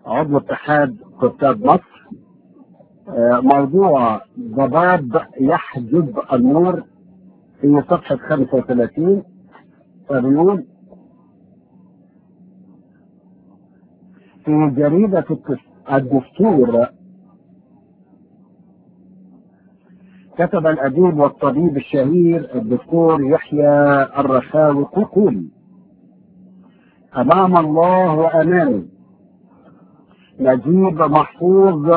عضو اتحاد كتاب مصر. موضوع ضباب يحجب النور في صفحة 35. فبيقول: في جريدة الدستور كتب الأديب والطبيب الشهير الدكتور يحيى الرخاوي يقول: أمام الله وأمامي نجيب محفوظ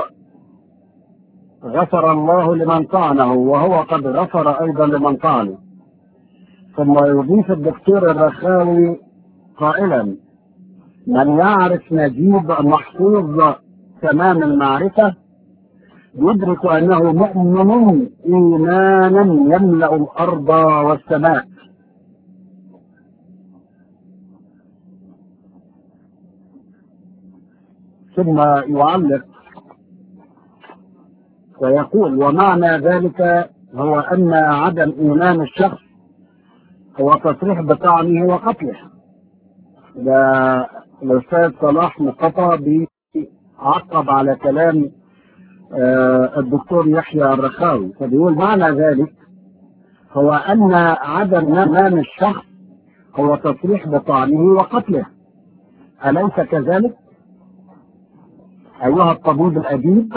غفر الله لمن طعنه وهو قد غفر أيضا لمن طعنه. ثم يضيف الدكتور الرخاوي قائلا: من يعرف نجيب محفوظ تمام المعرفة يدرك أنه مؤمن إيمانا يملأ الأرض والسماء. ثم يعلق ويقول: ومعنى ذلك هو أن عدم إيمان الشخص هو تصريح بطعنه وقتله. ده الأستاذ صلاح مصطفى بيعقب على كلام الدكتور يحيى الرخاوي، فبيقول: معنى ذلك هو أن عدم إيمان الشخص هو تصريح بطعنه وقتله. أليس كذلك أيها الطبيب الأديب؟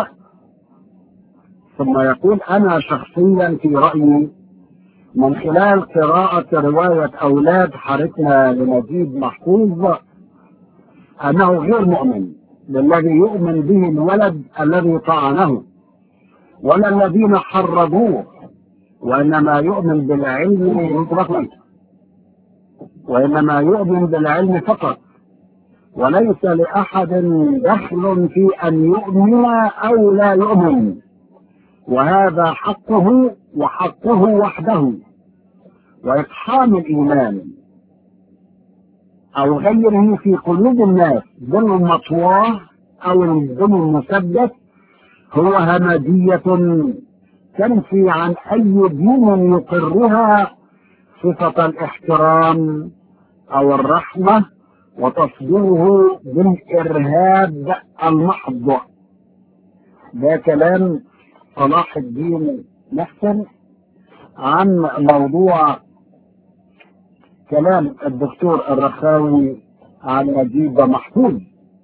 ثم يقول: أنا شخصيا في رأيي من خلال قراءة رواية أولاد حارتنا لنجيب محفوظ أنه غير مؤمن بالذي يؤمن به الولد الذي طعنه ولا الذين حرضوه، وإنما يؤمن بالعلم فقط، وإنما يؤمن بالعلم فقط، وليس لأحد دخل في أن يؤمن أو لا يؤمن، وهذا حقه وحقه وحده. وإقحام الإيمان أو غيره في قلوب الناس ضمن المطواه أو ضمن المسدس هو همجية تنفي عن أي دين يقرها صفة الاحترام أو الرحمة، وتصديره بالإرهاب المحض. ده كلام صلاح الدين محسن عن موضوع كلام الدكتور الرخاوي عن نجيب محفوظ.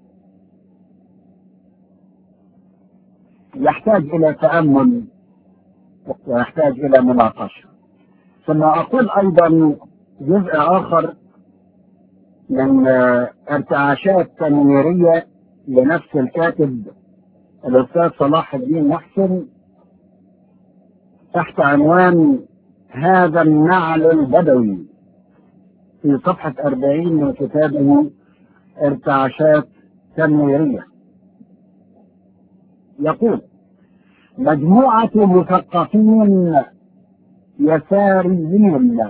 يحتاج إلى تأمل ويحتاج إلى مناقشة. ثم أقول أيضا جزء آخر من ارتعاشات تنويرية لنفس الكاتب الأستاذ صلاح الدين محسن تحت عنوان هذا النعل البدوي في صفحة 40 من كتابه ارتعاشات تنويرية. يقول: مجموعة مثقفين يساريين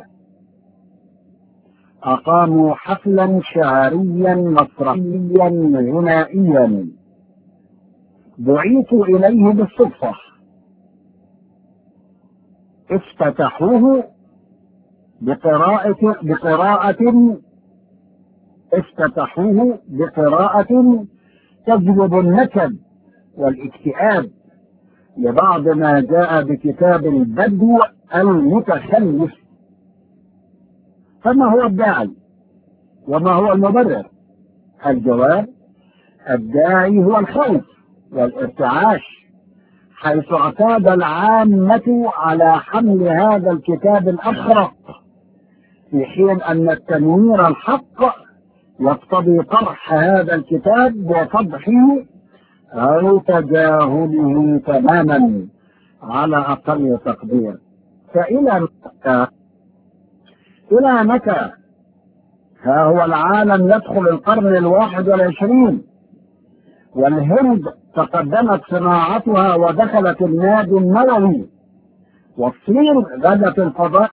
أقاموا حفلا شعريا مسرحيا غنائيا دعيت إليه بالصدفة. افتتحوه بقراءة تجلب النكد والاكتئاب لبعض ما جاء بكتاب البدو المتخلف. فما هو الداعي وما هو المبرر؟ الجواب: الداعي هو الخوف والارتعاش، حيث اعتاد العامة على حمل هذا الكتاب الأخرق، في حين أن التنوير الحق يقتضي طرح هذا الكتاب وفضحه أو تجاهله تماما على أقل تقدير. فإلى متى ها هو العالم يدخل القرن 21 والهند تقدمت صناعتها ودخلت النادي النووي، والصين غدت الفضاء.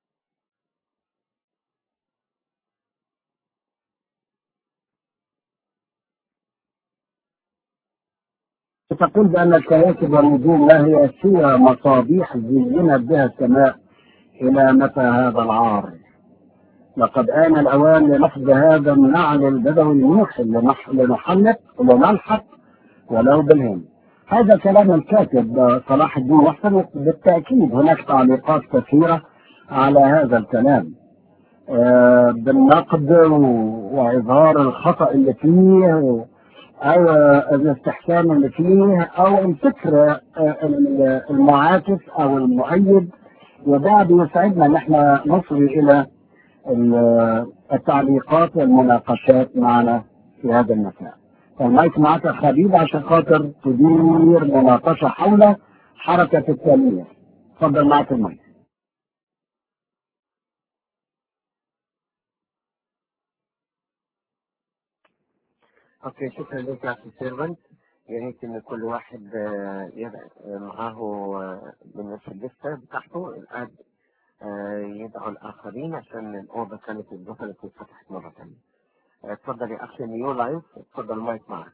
تقول بأن الكواكب والنجوم لا هي سوى مصابيح زينت بها السماء. إلى متى هذا العار؟ لقد آن الأوان لنفذ هذا النعل البدوي الموحل لنحنك ونلحق ولو بالهم. هذا كلام الكاتب صلاح الدين محسن. بالتأكيد هناك تعليقات كثيرة على هذا الكلام، بالنقد وإظهار الخطأ اللي فيه أو الاستحسان اللي فيه أو الفكر المعاكس أو المؤيد. وده بيساعدنا ان احنا نصل الى التعليقات والمناقشات معنا في هذا المساء. المايك معك يا حبيبي عشان خاطر تدير مناقشه حول حركه التنميه. اتفضل معك المايك. اوكي، شكرا لك يا اخي سيرفنت. يا ريت ان كل واحد يبقى معاه بالنسبه الليسته بتاعته الاد يدعو الاخرين عشان الاوضه كانت اتقفلت واتفتحت مره ثانيه. اتفضل يا اخي نيو لايف، اتفضل المايك معك.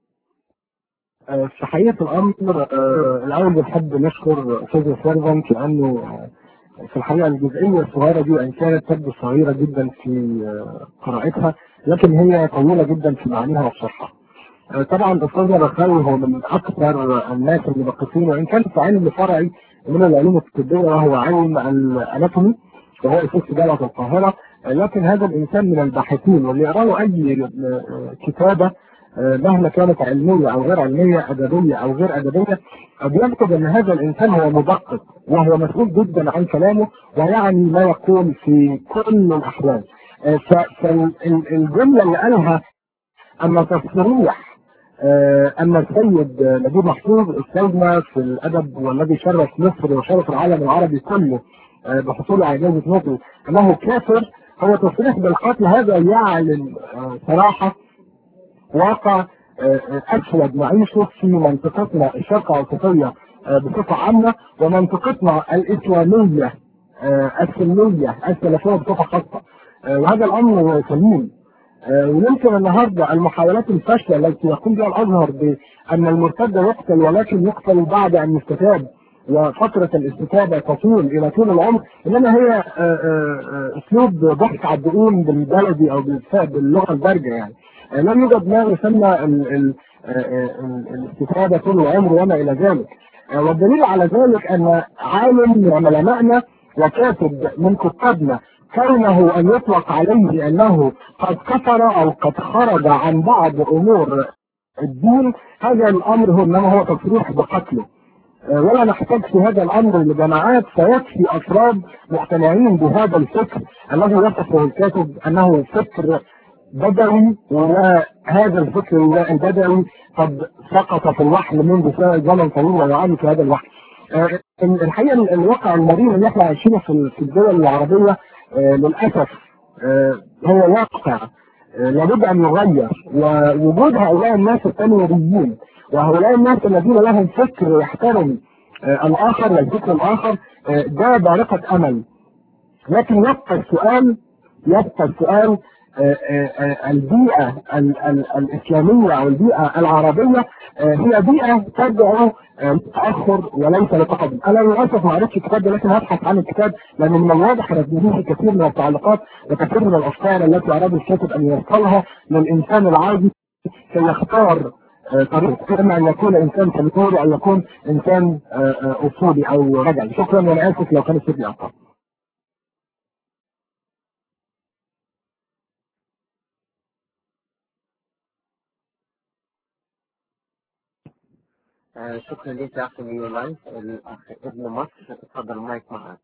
في حقيقة الأمر الأول بنحب نشكر أستاذ سيرفنت لأنه في الحقيقة الجزئية الصغيرة دي وإن كانت تبدو صغيرة جدا في قراءتها لكن هي طويلة جدا في معانيها وشرحها. طبعا الأستاذ رخاوي هو من أكثر الناس المدققين وإن كان في علم فرعي من العلوم الطبية وهو علم الأناتومي وهو أساس جامعة القاهرة، لكن هذا الإنسان من الباحثين واللي يقرأوا أي كتابة مهما كانت علمية أو غير علمية، أدبية أو غير أدبية، بيكتب أن هذا الإنسان هو مدقق وهو مسؤول جدا عن كلامه ويعني ما يقول في كل الأحوال. فالجملة اللي قالها أن تصريح أن السيد نجيب محفوظ أستاذنا في الأدب والذي شرف مصر وشرف العالم العربي كله بحصوله على جائزة نوبل أنه كافر هو تصريح بالقتل. هذا يعلن صراحة واقع أسود نعيشه في منطقتنا الشرق أوسطية بصفة عامة ومنطقتنا الإسلامية السنية السلفية بصفة خاصة، وهذا الأمر سليم. ويمكن النهارده المحاولات الفاشله التي يقوم بها الازهر بان المرتد يقتل ولكن يقتل بعد ان يستتاب وفتره الاستتابه تطول الى طول العمر، انما هي اسلوب ضحك على الدقون بالبلدي او باللغه الدارجه. يعني لم يوجد ما يسمى الاستتابه طول العمر وما الى ذلك. والدليل على ذلك ان عالم من علمائنا وكاتب من كتابنا كونه ان يطلق عليه انه قد كفر او قد خرج عن بعض امور الدين، هذا الامر هو انما هو تصريح بقتله. ولا نحتاج في هذا الامر لجماعات، فيكفي افراد مقتنعين بهذا الفكر الذي وصفه الكاتب انه فكر بدوي، وهذا الفكر البدوي قد سقط في الوحل منذ زمن طويل ويعاني في هذا الوحل. الحقيقه الواقع المرير اللي احنا عايشينه في الدول العربيه للاسف هو واقع لابد ان يغير، ووجود هؤلاء الناس التنويريين وهؤلاء الناس الذين لهم فكر يحترم الاخر والفكر الاخر ده بارقه امل. لكن يبقى السؤال البيئة الإسلامية أو البيئة العربية هي بيئة تدعو للتأخر وليس للتقدم. أنا للأسف ما قريتش الكتاب ده لكن هبحث عن الكتاب لأن من الواضح أن فيه كثير من التعليقات وكثير من الأفكار التي أراد الكاتب أن يوصلها للإنسان العادي كي يختار طريق، إما أن يكون إنسان تنكوري أو يكون إنسان أصولي أو رجعي. شكرا وأنا آسف لو كان السيد أعطاه. شكرا لك يا اخي نيو لايف. الاخ ابن مصر، اتفضل المايك معك.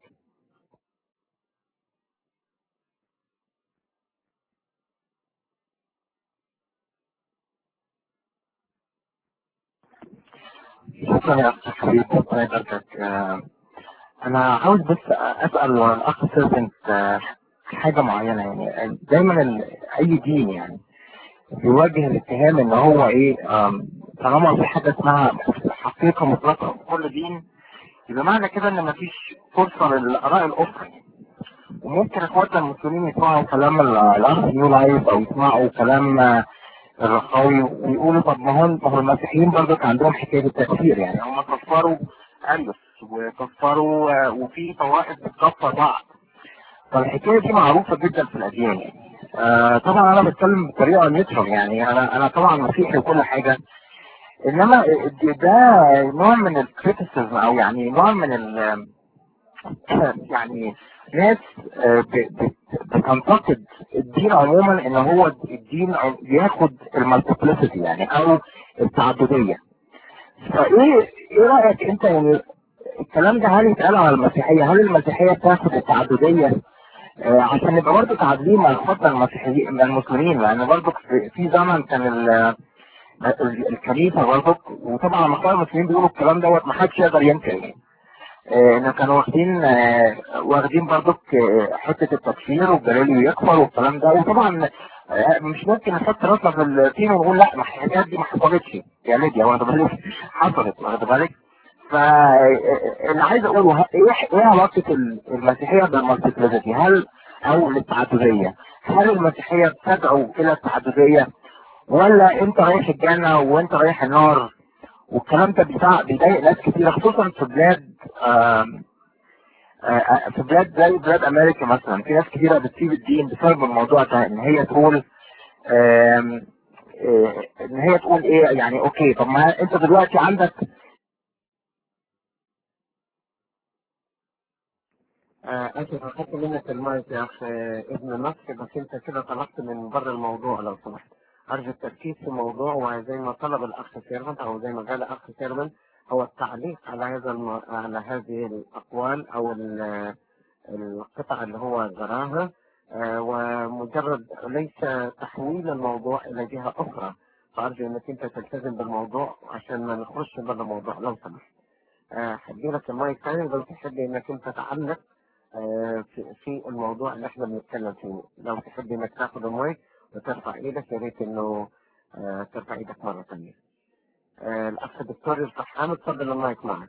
شكرا يا اخي حبيبي، ربنا يباركك. انا عاوز بس اسال الاخ سيرفنت حاجه معينه. يعني دايما اي دين يعني بيواجه الاتهام ان هو ايه، طالما في حاجه اسمها حقيقه مطلقه في كل دين يبقى معنى كده ان مفيش فرصه للاراء الاخرى. وممكن اخواتنا المسلمين يسمعوا كلام الاخ نيو لايف او يسمعوا كلام الرخاوي ويقولوا طب ما هو المسيحيين برضه كان عندهم حكايه التكفير، يعني هم كفروا اندلس وكفروا وفي طوائف بتكفر بعض. فالحكايه دي معروفه جدا في الاديان. طبعا انا بتكلم بطريقه نيوترال، يعني انا طبعا مسيحي وكل حاجه، انما ده نوع من الكريتيسيزم، او يعني نوع من يعني ناس بتنتقد الدين عموما ان هو الدين بياخد المالتيبلسيتي يعني او التعدديه. ايه رايك انت يعني الكلام ده هل يتقال على المسيحيه؟ هل المسيحيه بتاخد التعدديه عشان نبقى برضه تعادلين مع اخواتنا المسيحيين مع المسلمين؟ لان برضه في زمن كان الكنيسه برضه، وطبعا لما كانوا المسلمين بيقولوا الكلام دوت ما حدش يقدر ينكر يعني انه كانوا واخدين برضك حته التكفير والجلال يكفر والكلام ده. وطبعا مش ممكن نحط راسنا في الطين ونقول لا ما الحاجات دي ما حصلتش يا ليديا، واخد بالك؟ حصلت، واخد بالك؟ فاللي عايز اقوله ايه علاقه المسيحيه بالمالتيبلسيتي؟ هل او التعدديه؟ هل المسيحيه بتدعو الى التعدديه، ولا انت رايح الجنه وانت رايح النار؟ والكلام ده بيضايق ناس كتير، خصوصا في بلاد في بلاد زي بلاد امريكا مثلا. في ناس كتيرة بتسيب الدين بسبب الموضوع ده، ان هي تقول ايه يعني، اوكي طب ما انت دلوقتي عندك اسف اخدت منك المايك يا اخ ابن مصر، بس انت كده طلعت من بره الموضوع لو سمحت. ارجو التركيز في الموضوع، وزي ما طلب الاخ سيرفنت او زي ما قال الاخ سيرفنت هو التعليق على على هذه الاقوال او القطع اللي هو جراها، ومجرد ليس تحويل الموضوع الى جهه اخرى. فارجو انك انت تلتزم بالموضوع عشان ما نخرجش بره الموضوع لو سمحت. هدي لك المايك ثاني لو تحب انك انت تعلق في الموضوع اللي احنا بنتكلم فيه. لو تحب انك تاخد المايك وترفع ايدك، يا ريت انه ترفع ايدك مره ثانيه. الاخ الدكتور الفحام، اتفضل المايك معك.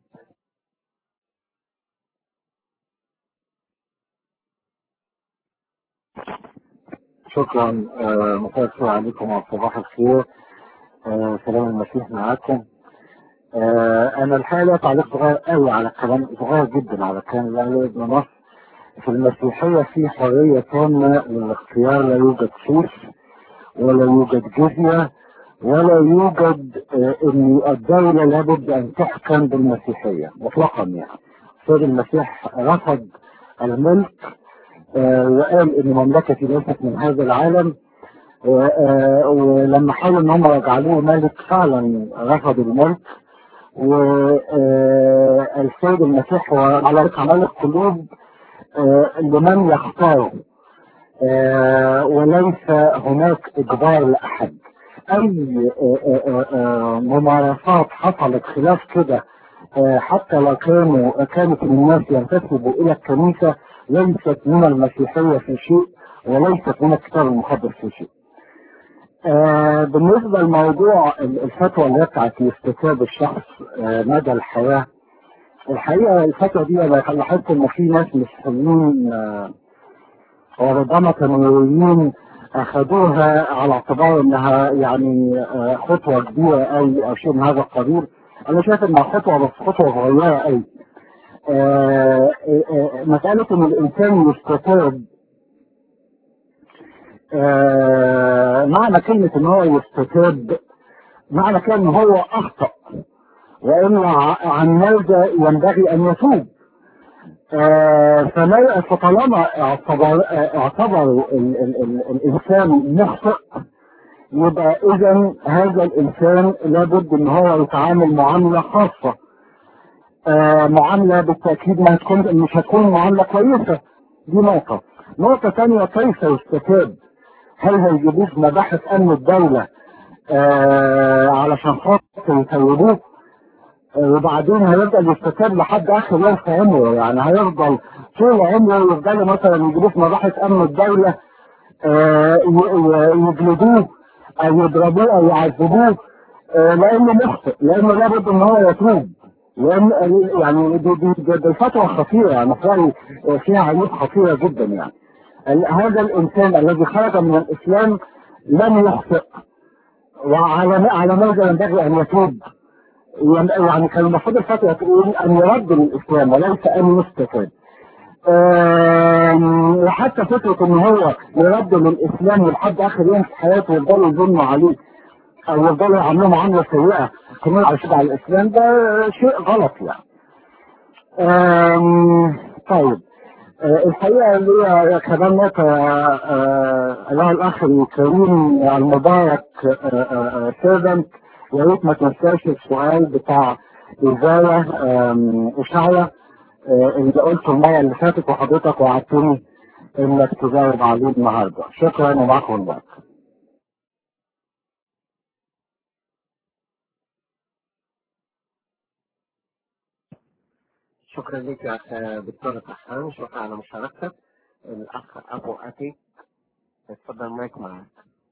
شكرا. مساء الخير عليكم وصباح الخير. سلام المسيح معاكم. انا الحقيقه لا تعليق صغير قوي على الكلام، صغير جدا على الكلام اللي قاله ابن مصر. في المسيحيه في حريه تامه للاختيار، لا يوجد سوس ولا يوجد جزيه ولا يوجد ان الدوله لابد ان تحكم بالمسيحيه مطلقا. يعني سيد المسيح رفض الملك وقال ان مملكتي ليست من هذا العالم، ولما حاولوا ان هم يجعلوه ملك فعلا رفض الملك. والسيد المسيح وعلى ملك قلوب لمن يختاره، وليس هناك اجبار لاحد. اي ممارسات حصلت خلاف كده حتى لو كانت الناس ينتسبوا الى الكنيسه ليست من المسيحيه في شيء، وليست من الكتاب المقدس في شيء. بالنسبه لموضوع الفتوى اللي هي بتاعت استتاب الشخص مدى الحياه، الحقيقه الفتوى دي انا لاحظت ان في ناس مسيحيين وربما كانوا اخذوها على اعتبار انها يعني خطوه كبيره قوي او شيء من هذا القبيل. انا شايف انها خطوه، بس خطوه صغيره قوي. مساله ان الانسان يستتاب، معنى كلمه ان هو يستتاب معنى كده ان هو اخطا، وان عن ماذا ينبغي ان يتوب. فطالما اعتبروا الانسان مخطئ، يبقى اذا هذا الانسان لابد ان هو يتعامل معامله خاصه. معامله بالتاكيد مش هتكون معامله كويسه. دي نقطه ثانيه، كيف يستتاب؟ هل هيجيبوه في مباحث امن الدوله علشان خاطر يسيبوه، وبعدين هيفضل يستتاب لحد اخر يوم في عمره؟ يعني هيفضل طول عمره يفضلوا مثلا يجيبوه في مباحث امن الدوله يجلدوه او يضربوه او يعذبوه لانه مخطئ، لانه لابد ان هو يتوب. لان يعني دي فتوى خطيره، يعني فيها عيوب خطيره جدا. يعني هذا الانسان الذي خرج من الاسلام لم يخطئ، وعلى ماذا ينبغي ان يتوب؟ يعني كان المفروض الفتوى تقول ان يرد للاسلام وليس ان يستتاب. وحتى فكرة ان هو يرد للاسلام لحد اخر يوم في حياته ويفضلوا يظنوا عليه او يفضلوا يعملوا معاملة سيئة كمان على الاسلام، ده شيء غلط يعني. طيب الحقيقة اللي هي كمان نقطة أيها الأخ الكريم المبارك سيرفنت، يا ريت ما تنساش السؤال بتاع إشعيا اللي قلته المرة اللي فاتت وحضرتك وعدتني إنك تجاوب عليه النهاردة. شكرا ومعكم الله. شكرا لك يا أخ دكتور طحان، شكرا على مشاركتك. الأخ أبو أتي، اتفضل مايك معك.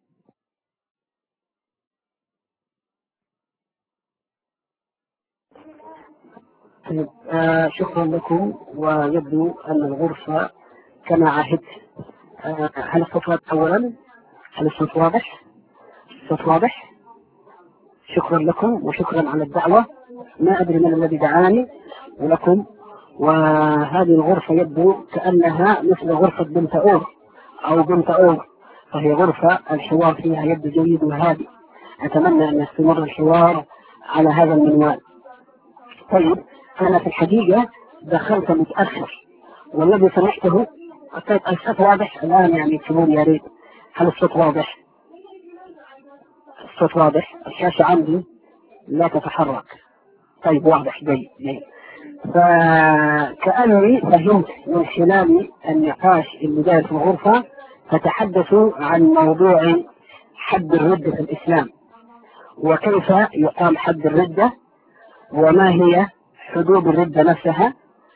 شكرا لكم. ويبدو أن الغرفة كما عهدت. هل الصوت أولا؟ هل الصوت واضح؟ الصوت واضح؟ شكرا لكم وشكرا على الدعوة. ما أدري من الذي دعاني ولكم. وهذه الغرفة يبدو كأنها مثل غرفة بنت أور أو بنت أور، فهي غرفة الحوار فيها يبدو جيد وهادي. أتمنى أن يستمر الحوار على هذا المنوال. طيب أنا في الحقيقة دخلت متأخر والذي سمعته. طيب الصوت واضح الآن؟ يعني اكتبوا يا ريت. هل الصوت واضح؟ الصوت واضح. الشاشة عندي لا تتحرك. طيب واضح جيد. فكأني فهمت من خلال النقاش اللي جاء في الغرفة فتحدثوا عن موضوع حد الردة في الإسلام وكيف يقام حد الردة وما هي حدود الردة نفسها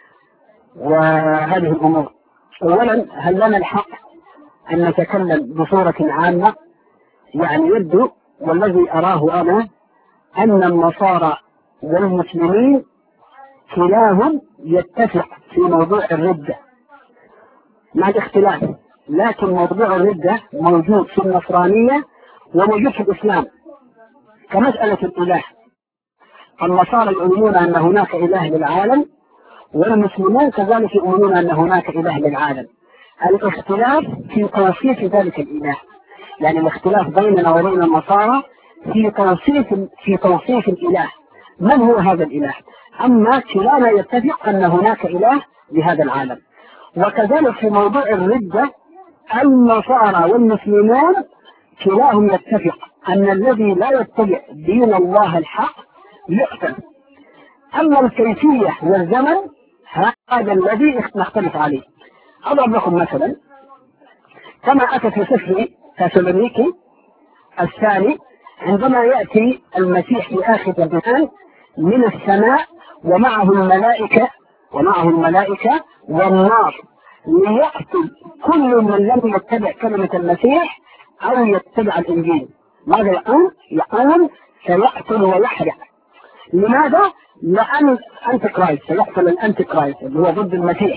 وهذه الأمور. أولا هل لنا الحق أن نتكلم بصورة عامة؟ يعني يبدو والذي أراه أنا أن النصارى والمسلمين كلاهم يتفق في موضوع الردة مع الاختلاف، لكن موضوع الردة موجود في النصرانية وموجود في الإسلام كمسألة الإله. النصارى يؤمنون أن هناك إله للعالم والمسلمون كذلك يؤمنون أن هناك إله للعالم. الاختلاف في توصيف ذلك الإله، يعني الاختلاف بيننا وبين النصارى في توصيف الإله، من هو هذا الإله. أما كلانا يتفق أن هناك إله لهذا العالم. وكذلك في موضوع الردة النصارى والمسلمون كلاهم يتفق أن الذي لا يتبع دين الله الحق يقتل. أما الكيفية والزمن هذا الذي نختلف عليه. أضرب لكم مثلا كما أتى في سفر تسالونيكي الثاني عندما يأتي المسيح في آخر الزمان من السماء ومعه الملائكة والنار ليقتل كل من لم يتبع كلمة المسيح أو يتبع الإنجيل. ماذا يقول؟ يقول سيقتل ويحرق. لماذا؟ لأن أنت كرايست سيقتل الأنتي كرايست اللي هو ضد المسيح.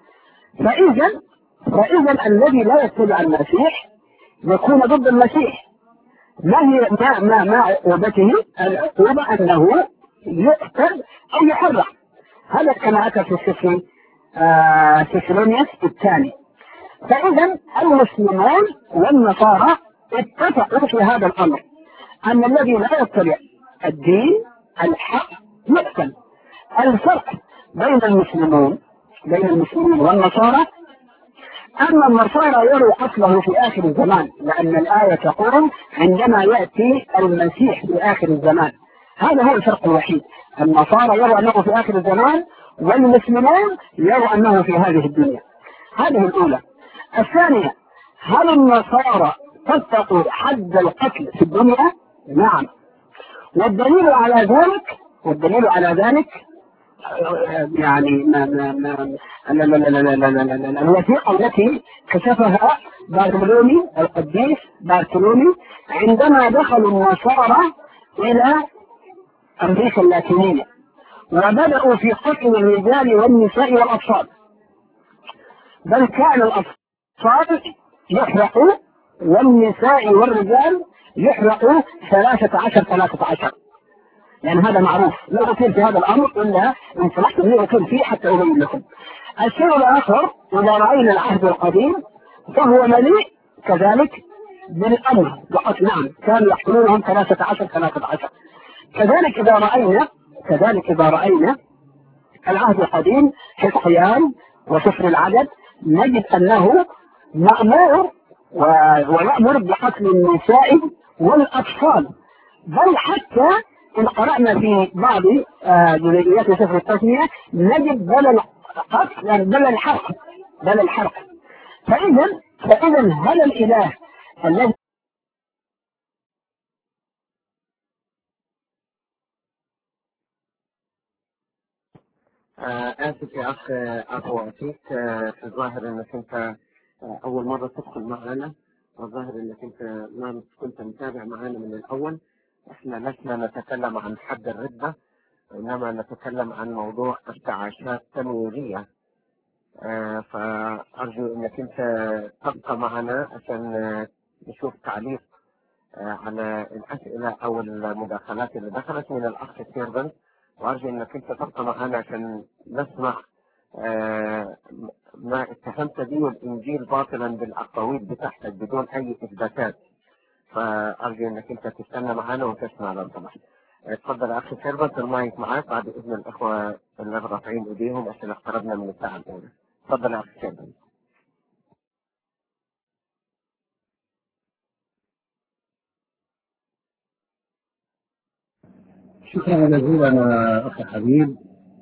فإذا الذي لا يتبع المسيح يكون ضد المسيح. ما هي ما عقوبته؟ العقوبة أنه يقتل أو يحرق. هذا كما أتى في السفر تسالونيكي الثاني. فإذا المسلمون والنصارى اتفقوا في هذا الأمر أن الذي لا يتبع الدين الحق يقتل. الفرق بين المسلمين والنصارى أما النصارى يروا قتله في آخر الزمان، لأن الآية تقول عندما يأتي المسيح في آخر الزمان. هذا هو الفرق الوحيد. النصارى يروا أنه في آخر الزمان والمسلمون يروا أنه في هذه الدنيا. هذه الأولى. الثانية، هل النصارى تتقوا حد القتل في الدنيا؟ نعم. والدليل على ذلك يعني الوثيقة التي كشفها بارتولومي القديس بارتولومي عندما دخلوا النصارى إلى أمريكا اللاتينية وبدأوا في قتل الرجال والنساء والأطفال، بل كان الأطفال يحرقوا والنساء والرجال يحرقوا 13. يعني هذا معروف، لا أطيل في هذا الأمر إلا إن صلحت لي أطيل فيه حتى أبين لكم. الشيء الآخر إذا رأينا العهد القديم فهو مليء كذلك بالأمر وقد نعم كانوا يحكمونهم 13 كذلك إذا رأينا العهد القديم حزقيال وسفر العدد نجد أنه مأمور ويأمر بقتل النساء والأطفال، بل حتى إن قرأنا في بعض جزئيات سفر التثنية نجد بل القتل بل الحرق. فإذا هل الإله الذي آسف يا أخ أبو عتيق، في الظاهر أنك أنت أول مرة تدخل معنا، والظاهر أنك أنت ما كنت متابع معنا من الأول. إحنا لسنا نتكلم عن حد الردة، إنما نتكلم عن موضوع التعاشات التنويرية. فأرجو أنك أنت تبقى معنا عشان نشوف تعليق على الأسئلة أو المداخلات اللي دخلت من الأخ سيرفنت، وأرجو أنك أنت تبقى معنا عشان نسمع ما اتهمت به الإنجيل باطلا بالأقاويل بتاعتك بدون أي إثباتات. فأرجو أنك أنت تستنى معنا وتسمع لو سمحت. اتفضل يا أخي سيرفنت، المايك معاك بعد إذن الإخوة اللي رافعين إيديهم عشان اقتربنا من الساعة الأولى. اتفضل يا أخي سيرفنت. شكرا جزيلا أخي حبيب،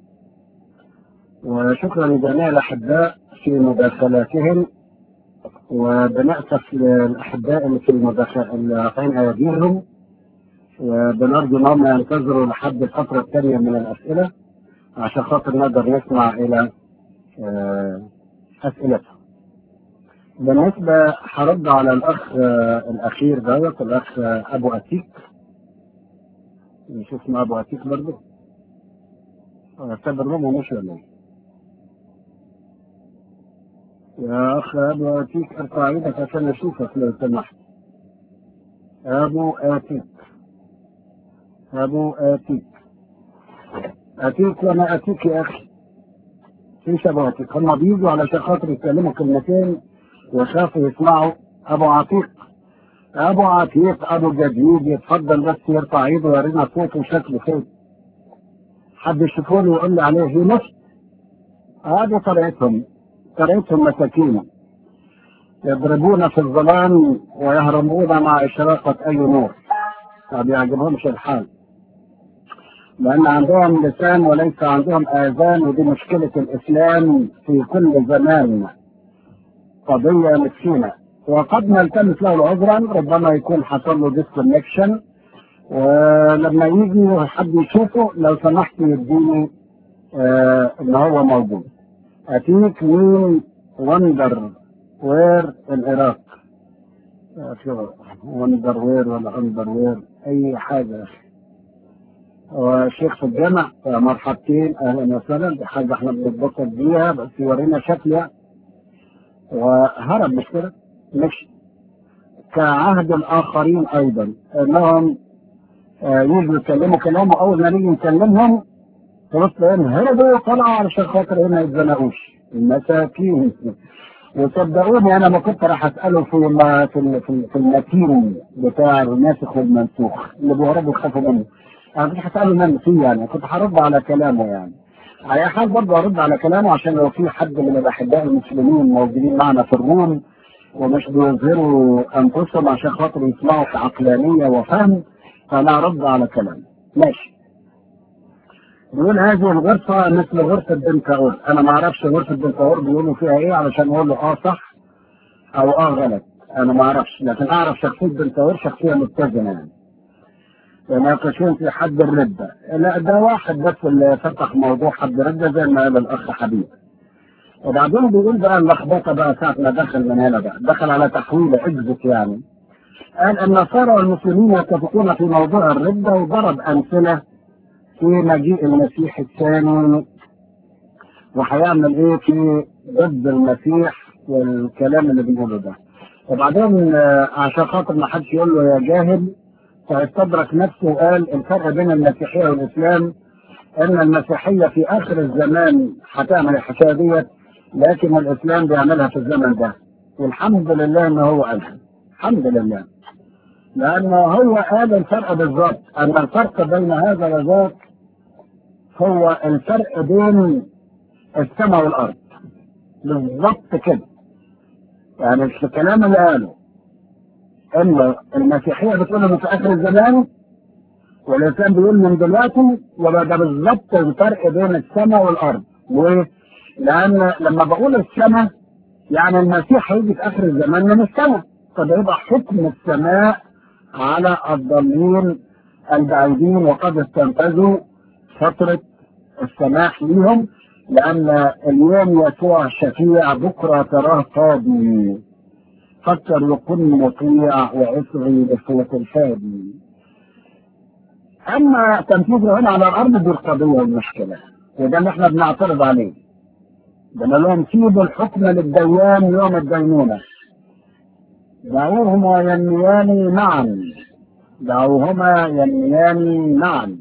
وشكرا لجميع الأحباء في مداخلاتهم، وبنأسف للأحباء اللي في المداخلات اللي رافعين أيديهم، وبنرجو أنهم ينتظروا لحد الفترة الثانية من الأسئلة عشان خاطر نقدر نسمع إلى أسئلتهم. بالنسبة هرد على الأخ الأخير دوت، الأخ أبو عتيق، مش اسمه أبو عتيق برضه؟ اعتبر رومه مش ولا إيه؟ يا أخ أبو عتيق ارفع ايدك عشان أشوفك لو سمحت. أبو عتيق، أبو عتيق، عتيق وأنا عتيق يا أخي. فيش أبو عتيق، هما بيجوا علشان خاطر يتكلموا كلمتين وخافوا يسمعوا أبو عتيق. أبو عتيق أبو جديد يتفضل بس يرفع ايده ويورينا صوته وشكله فين. حد يشوفوني ويقول لي عليه هي نفس. هذه طريقتهم مساكين، يضربون في الظلام ويهربون مع إشراقة أي نور. ما بيعجبهمش الحال، لأن عندهم لسان وليس عندهم آذان، ودي مشكلة الإسلام في كل زمان، قضية مسكينة. وقد نلتمس له عذرا، ربما يكون حصل له ديسكونكشن، ولما يجي حد يشوفه لو سمحت يديني إن هو موجود. أتيك مين وندر وير العراق، وندر وير ولا أندر وير أي حاجة. وشيخ في الجامع مرحبتين، أهلا وسهلا، دي حاجة احنا بنتبسط بيها، بس يورينا شكلها وهرب مش كده، مش كعهد الآخرين أيضا أنهم يجوا يتكلموا كلام، وأول ما نيجي نكلمهم خلاص هربوا وطلعوا علشان خاطر ما يتزنقوش المساكين. وصدقوني انا ما كنت راح اساله في المتين بتاع الناسخ والمنسوخ اللي بيهربوا يخافوا منه. انا كنت هساله من فيه، يعني كنت هرد على كلامه، يعني على حال برضه ارد على كلامه عشان لو في حد من الاحباء المسلمين موجودين معنا في الروم ومش بيظهروا انفسهم عشان خاطر يسمعوا في عقلانيه وفهم، فانا ارد على كلامه. ماشي. بيقول هذه الغرفة مثل غرفة بنكاور. أنا ما أعرفش غرفة بنكاور بيقولوا فيها إيه علشان أقول له صح أو غلط، أنا ما أعرفش، لكن أعرف شخصية بنكاور شخصية متزنة، يعني يناقشون في حد الردة. لا ده واحد بس اللي فتح موضوع حد الردة زي ما قال الأخ حبيب. وبعدين بيقول بقى اللخبطة بقى ساعة ما دخل من هنا بقى، دخل على تحويل إكزت، يعني قال النصارى والمسلمين يتفقون في موضوع الردة، وضرب أمثلة في مجيء المسيح الثاني وهيعمل ايه في ضد المسيح والكلام اللي بنقوله ده. وبعدين عشان خاطر ما حدش يقول له يا جاهل، فاستدرك نفسه وقال الفرق بين المسيحيه والاسلام ان المسيحيه في اخر الزمان هتعمل الحكايه ديت لكن الإسلام بيعملها في الزمن ده، والحمد لله إن هو قالها، الحمد لله، لأنه هو قال الفرق بالظبط، أن الفرق بين هذا وذاك هو الفرق بين السماء والأرض، بالظبط كده. يعني الكلام اللي قاله إن المسيحية بتقول إنه في آخر الزمان، والإسلام بيقول من دلوقتي، ولا ده بالظبط الفرق بين السماء والأرض. ليه؟ لأن لما بقول السماء يعني المسيح هيجي في آخر الزمان من السماء، فبيبقى حكم السماء على الضالين البعيدين وقد استنفذوا فترة السماح لهم، لأن اليوم يسوع شفيع، بكرة تراه قاضي، فكر يكون مطيع وعصري بصوت الفادي. أما تنفيذه هنا على الأرض دي القضية والمشكلة، وده اللي احنا بنعترض عليه. ده لهم سيبوا الحكم للديان يوم الدينونة، دعوهما ينميان معا، دعوهما ينميان معا.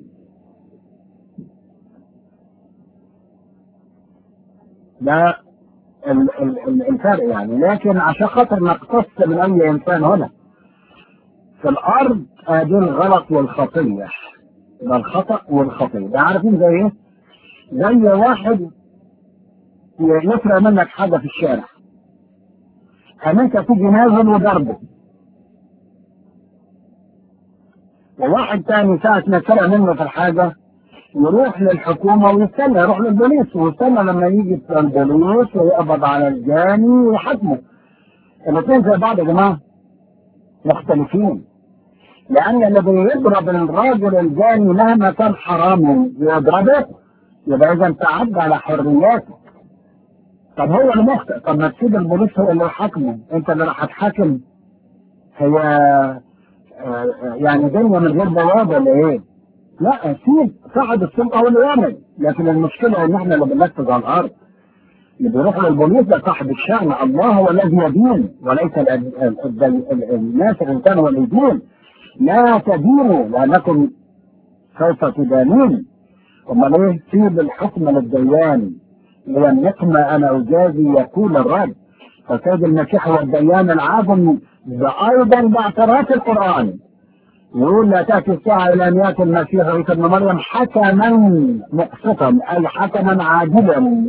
ده الفرق يعني. لكن عشان خاطر نقتص من أي إنسان هنا في الأرض دي الغلط والخطية، ده الخطأ والخطية. ده عارفين زي إيه؟ زي واحد يسرق منك حاجة في الشارع، أنت تيجي نازل وضربه، وواحد تاني ساعة ما سرق منه في الحاجة يروح للحكومة ويستنى، يروح للبوليس ويستنى لما يجي البوليس ويقبض على الجاني ويحاكمه. الاثنين زي بعض يا جماعة، مختلفين. لأن اللي بيضرب الراجل الجاني مهما كان حرامي يضربه، يبقى إذا تعدى على حرياته. طب هو اللي مخطئ، طب ما تسيب البوليس هو اللي يحاكمه، أنت اللي راح تحاكم؟ هي يعني دنيا من غير بوابة ولا إيه؟ لا، سيب صاحب السلطة هو اللي يعمل. لكن المشكلة إن إحنا اللي بننفذ على الأرض، اللي بيروح للبوليس ده صاحب الشأن، الله هو الذي يدين وليس الناس، الإنسان هو اللي يدين. لا تدينوا لأنكم سوف تدانون. أمال إيه؟ سيب الحكم للديان، ليملكما أنا أجازي يقول الرب. فسيد المسيح هو الديان العادل، أيضا باعتراف القرآن يقول لا تأتي الساعة إلى أن يأتي المسيح عيسى ابن مريم حكما مقسطا، أي حكما عادلا.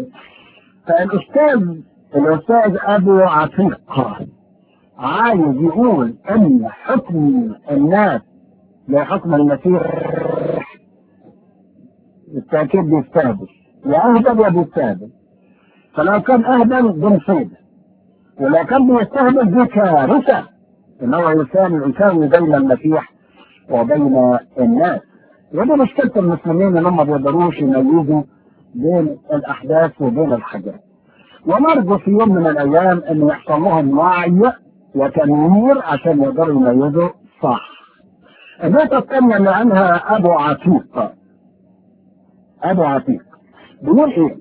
فالأستاذ أبو عتيق عايز يقول أن حكم الناس لحكم المسيح بالتأكيد بيستهبل، يا أهبل يا بيستهبل. فلو كان أهبل بنصيبه، ولو كان بيستهبل دي كارثة، إنه يساوي بين المسيح وبين الناس. ودي مشكلة المسلمين إنهم ما بيقدروش يميزوا بين الأحداث وبين الحاجات. ونرجو في يوم من الأيام إنه يحصل لهم وعي وتنوير عشان يقدروا يميزوا صح. النقطة الثانية اللي عنها أبو عتيق بيقول إيه؟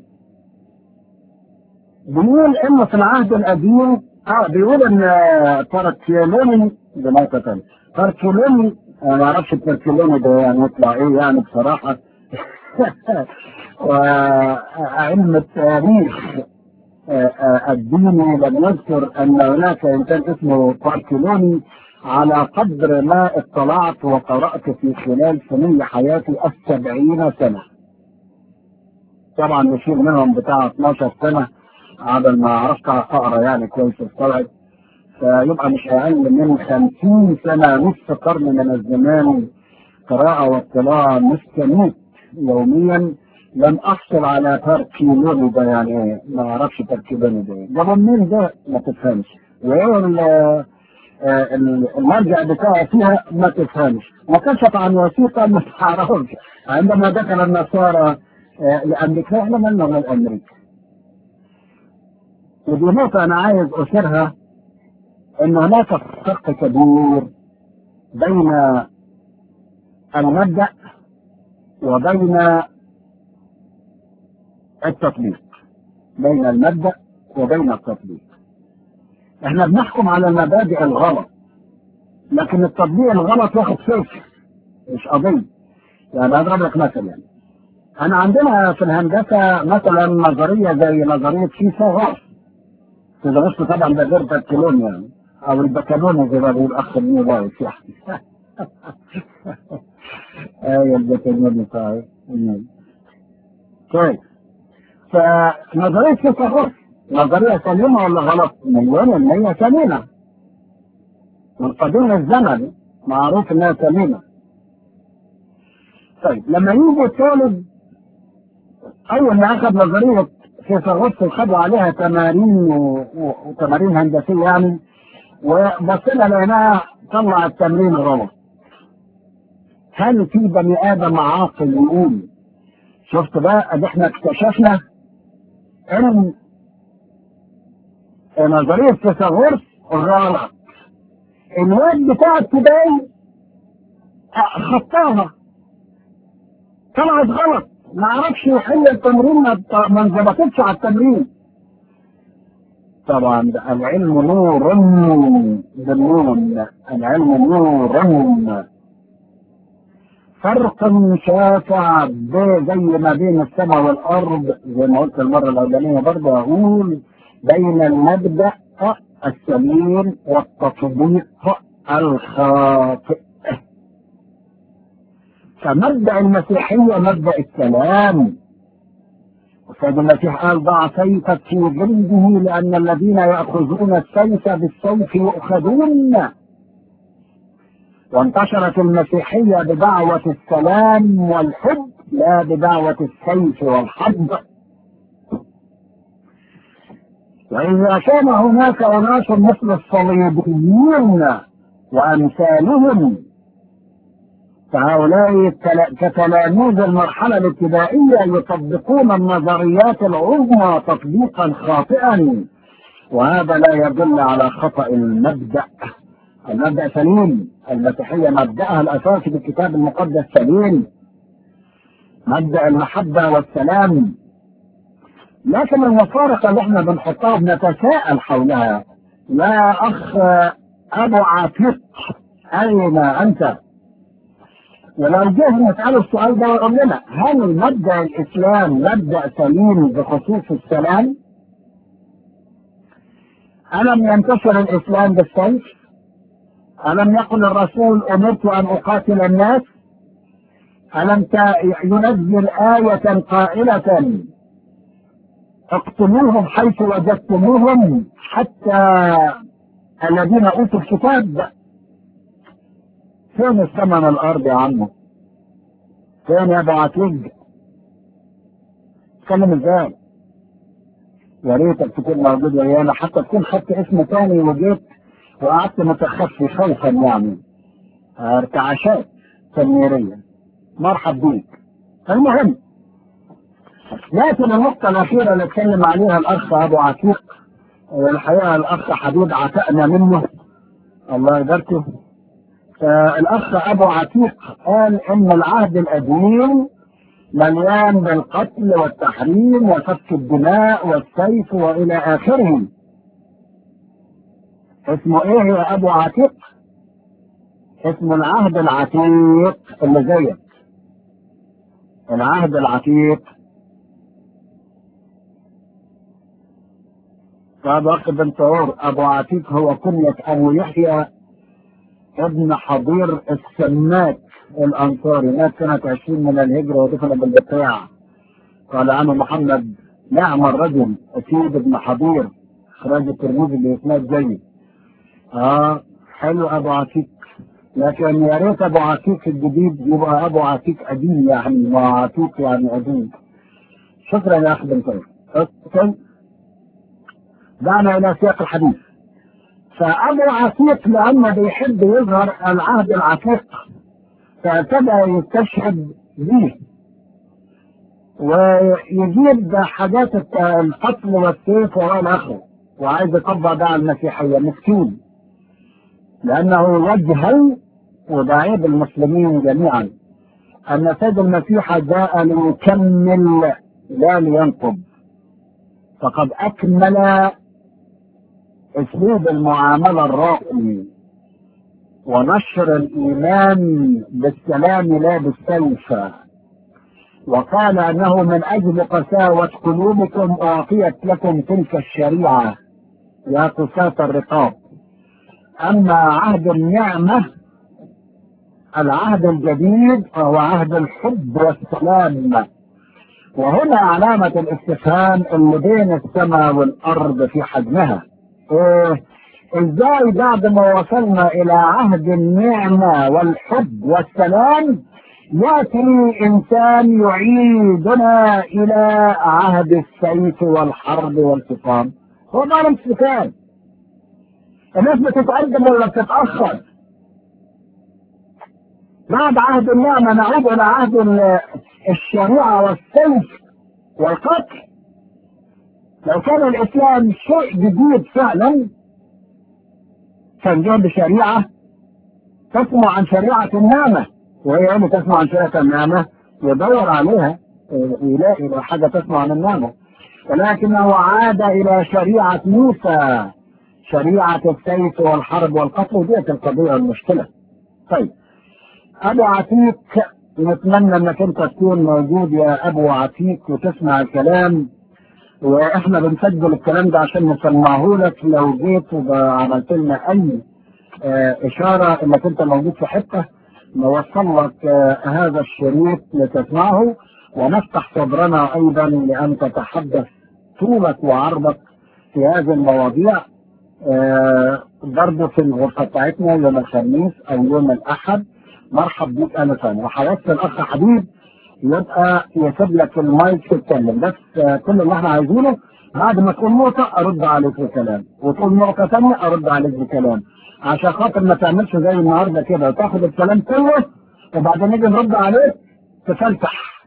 بيقول إنه في العهد القديم بيقول إن تركيلوني بنقطة ثانية، تركيلوني أنا ما أعرفش التركيلوني ده يعني يطلع إيه يعني بصراحة. وعلم التاريخ الديني لم يذكر أن هناك إنسان اسمه تركيلوني على قدر ما اطلعت وقرأت في خلال سنين حياتي 70 سنة. طبعا بشيل منهم بتاع 12 سنة على ما عرفت أقرأ يعني كويس الصلاة، فيبقى مش أقل من 50 سنة، نصف قرن من الزمان قراءة واطلاع مستميت يوميا. لم أحصل على تركيلوني ده يعني ايه، ما أعرفش تركيلوني ده ده منين ده ما تفهمش، وإيه المرجع بتاعه فيها ما تفهمش، وكشف عن وثيقة ما تعرفش. عندما دخل النصارى لأمريكا، احنا مالنا من أمريكا. ودي نقطة أنا عايز أشيرها، إن هناك فرق كبير بين المبدأ وبين التطبيق. بين المبدأ وبين التطبيق. احنا بنحكم على المبادئ الغلط، لكن التطبيق الغلط واخد فكر مش قضية. يعني أضرب لك مثلا، أنا عندنا في الهندسة مثلا نظرية زي نظرية فيثاغورس. فيثاغورس طبعا ده غير بكالون يعني، أو البكالون زي ما بيقول الأخ النيوباوي يعني. أيوة البكالون صحيح. طيب، فنظرية فيثاغورس نظرية سليمة ولا غلط؟ 100% سليمة. من قديم الزمن معروف إنها سليمة. طيب لما يجي الطالب أول ما أخذ نظرية فيثاغورس وخدوا عليها تمارين وتمارين هندسية يعني، وبصينا لقيناها طلع التمرين غلط. هل في بني آدم عاقل يقول شفت بقى ادي احنا اكتشفنا ان نظرية فيثاغورس غلط، الواد بتاع ابتدائي خطاها طلعت غلط، ما عرفش يحل التمرين، ما انظبطتش على التمرين. طبعا العلم نور بالنون، العلم نور، فرق شاسع زي ما بين السماء والارض، زي ما قلت المره الاولانيه برضه اقول بين المبدا السليم والتطبيق الخاطئ. فمبدا المسيحيه مبدا السلام، وسيد المسيح قال ضع سيفك في جلده لان الذين ياخذون السيف بالسيف يؤخذون. وانتشرت المسيحية بدعوة السلام والحب لا بدعوة السيف والحرب. وإذا كان هناك أناس مثل الصليبيين وأمثالهم فهؤلاء كتلاميذ المرحلة الابتدائية يطبقون النظريات العظمى تطبيقا خاطئا، وهذا لا يدل على خطأ المبدأ. المبدأ سليم، المسيحية مبدأها الأساسي بالكتاب المقدس سليم، مبدأ المحبة والسلام. لكن المفارقة اللي احنا بنحطها بنتساءل حولها، يا أخ أبو عتيق أين أنت؟ ولو جه نسأله السؤال ده ويقول لنا هل مبدأ الإسلام مبدأ سليم بخصوص السلام؟ ألم ينتشر الإسلام بالسيف؟ ألم يقل الرسول أمرت أن أقاتل الناس؟ ألم ينزل آية قائلة اقتلوهم حيث وجدتموهم حتى الذين أوتوا الكتاب؟ فين السماء من الأرض يا عمو؟ فين يا أبو عتيق؟ تكلم ازاي؟ يا ريتك تكون موجود ويانا، حتى تكون خدت اسم تاني وجيت وقعدت متخفي خوفا يعني، ارتعاشات تنميرية. مرحب بيك. المهم، لكن النقطة الأخيرة اللي اتكلم عليها الأخ أبو عتيق، والحقيقة الأخ حبيب عتقنا منه الله يباركه. الأخ أبو عتيق قال إن العهد القديم مليان بالقتل والتحريم وسفك الدماء والسيف وإلى آخره. اسمه إيه يا أبو عتيق؟ اسمه العهد العتيق اللي زيك، العهد العتيق. طب أخ بن طهور، أبو عتيق هو كنية أبو يحيى ابن حضير السماك الأنصاري، مات سنة 20 من الهجرة ودفن بالبقاع. قال عنه محمد نعم الرجل أكيد ابن حضير، إخراج الترمذي بإسناد جيد. حلو أبو عتيق، لكن يا ريت أبو عتيق الجديد يبقى أبو عتيق قديم، يعني وعتيق يعني قديم. شكرا يا أخي بن طهور. أوكي، دعنا إلى سياق الحديث. فأبو عتيق لأنه بيحب يظهر العهد العتيق فابتدى يستشهد به ويجيب حاجات القتل والسيف والى اخره، وعايز يطبق ده على المسيحيه. مسكين، لانه يجهل وداعي المسلمين جميعا ان سيد المسيح جاء ليكمل لا لينقض، فقد اكمل اسلوب المعامله الراقي ونشر الايمان بالسلام لا بالسيف. وقال أنه من أجل قساوة قلوبكم أعطيت لكم تلك الشريعة يا قساة الرقاب. أما عهد النعمة العهد الجديد فهو عهد الحب والسلام. وهنا علامة الاستفهام اللي بين السماء والأرض في حجمها. ازاي بعد ما وصلنا إلى عهد النعمة والحب والسلام يأتي إنسان يعيدنا إلى عهد السيف والحرب والانتقام؟ هو ما الانتقام؟ الناس بتتقدم ولا بتتأخر؟ بعد عهد النعمة نعود إلى عهد الشريعة والسيف والقتل. لو كان الإسلام شيء جديد فعلا كان جاء بشريعة تسمع عن شريعة النعمة، وهي اللي تسمع عن شريعة النعمة يدور عليها يلاقي حاجة تسمع عن النعمة، ولكنه عاد إلى شريعة موسى، شريعة السيف والحرب والقتل، وديت القضية المشكلة. طيب أبو عتيق، نتمنى انك انت تكون موجود يا ابو عتيق وتسمع الكلام، واحنا بنسجل الكلام ده عشان نسمعه لك لو جيت وعملت لنا اي اشاره انك انت موجود في حته نوصل لك هذا الشريط لتسمعه، ونفتح صدرنا ايضا لان تتحدث طولك وعرضك في هذه المواضيع برضه في الغرفه بتاعتنا يوم الخميس او يوم الاحد. مرحب بيك انا ثاني، وحياتي الاخ حبيب يبقى يسيب لك المايك تتكلم، بس كل اللي احنا عايزينه بعد ما تقول نقطه ارد عليك بكلام، وتقول نقطه ثانيه ارد عليك بكلام، عشان خاطر ما تعملش زي النهارده كده وتاخد الكلام كله وبعدين نيجي نرد عليك تفلتح